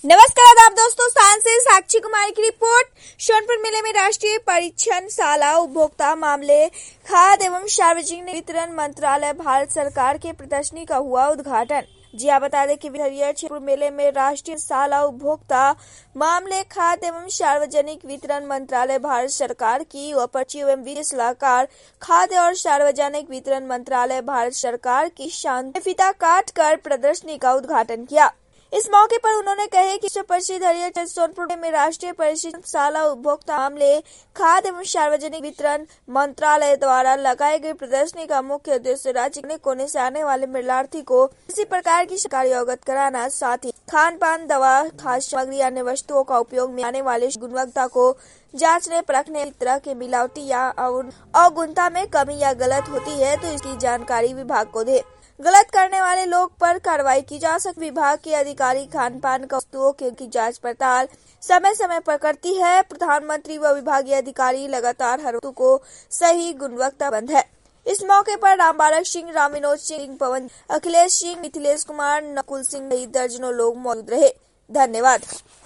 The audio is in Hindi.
नमस्कार आदाब दोस्तों, सांस से साक्षी कुमारी की रिपोर्ट। सोनपुर मेले में राष्ट्रीय परिच्छनशाला उपभोक्ता मामले खाद्य एवं सार्वजनिक वितरण मंत्रालय भारत सरकार के प्रदर्शनी का हुआ उद्घाटन। जी आप बता दें कि हरियर क्षेत्र मेले में राष्ट्रीय शाला उपभोक्ता मामले खाद्य एवं सार्वजनिक वितरण मंत्रालय भारत सरकार की अपर सचिव एवं वित्तीय सलाहकार खाद्य और सार्वजनिक वितरण मंत्रालय भारत सरकार की शान फीता काट कर प्रदर्शनी का उद्घाटन किया। इस मौके पर उन्होंने कहे कि विश्व प्रसिद्ध हरियर सोनपुर में राष्ट्रीय परिच्छनशाला उपभोक्ता मामले खाद्य एवं सार्वजनिक वितरण मंत्रालय द्वारा लगाई गई प्रदर्शनी का मुख्य उद्देश्य राज्य के कोने से आने वाले मेलार्थी को किसी प्रकार की शिकायत अवगत कराना, साथ ही खान पान, दवा, खाद्य सामग्री, अन्य वस्तुओं का उपयोग में आने वाले गुणवत्ता को जांचने परखने, इस तरह के मिलावटी या अवगुणता में कमी या गलत होती है तो इसकी जानकारी विभाग को दे। गलत करने वाले लोग पर कार्रवाई की जा सकती। विभाग के अधिकारी खान पान का वस्तुओं की जांच पड़ताल समय समय पर करती है। प्रधानमंत्री व विभागीय अधिकारी लगातार हर वस्तु को सही गुणवत्ता बंद है। इस मौके पर रामबालक सिंह, राम विनोद सिंह, पवन, अखिलेश सिंह, मिथिलेश कुमार, नकुल सिंह सहित दर्जनों लोग मौजूद रहे। धन्यवाद।